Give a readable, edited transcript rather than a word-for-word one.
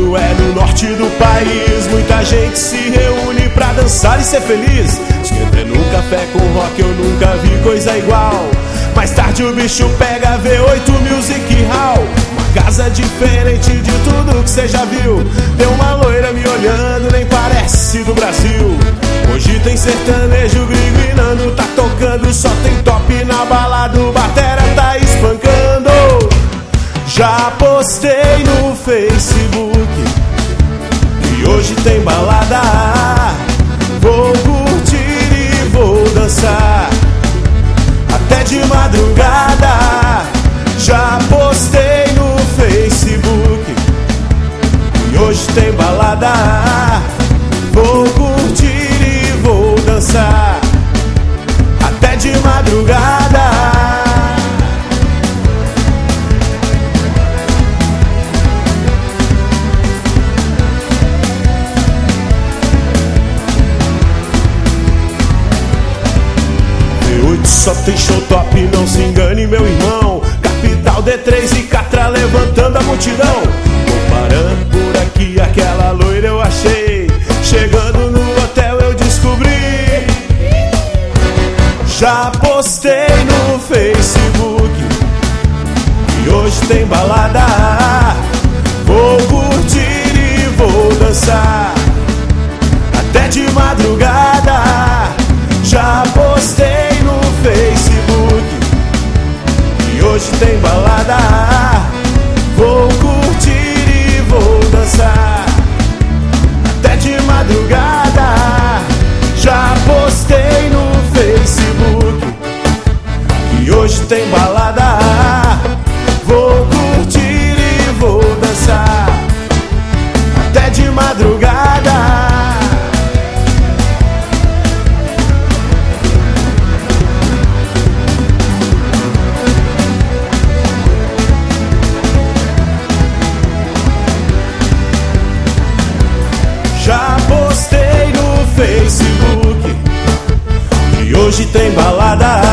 quando é no norte do país, muita gente se reúne pra dançar e ser feliz. Esquenta no café com rock, eu nunca vi coisa igual. Mais tarde o bicho pega V8 Music Hall, uma casa diferente de tudo que cê já viu. Tem uma loira me olhando, nem parece do Brasil. Hoje tem sertanejo, gringo e Nando tá tocando. Só tem top na balada, o batera tá espancando. Já postei no Facebook e hoje tem balada. Vou curtir e vou dançar até de madrugada. Já postei no Facebook e hoje tem balada. Vou curtir e vou dançar até de madrugada. Só tem show top, não se engane meu irmão. Capital, D3 e Catra levantando a multidão. Vou parando por aqui, aquela loira eu achei. Chegando no hotel eu descobri. Já postei no Facebook e hoje tem balada. Vou curtir e vou dançar até de madrugada. Já postei no Facebook e hoje tem balada. Vou curtir e vou dançar até de madrugada. Já postei no Facebook e hoje tem balada. Vou curtir e vou dançar até de madrugada. Já postei no Facebook e hoje tem balada.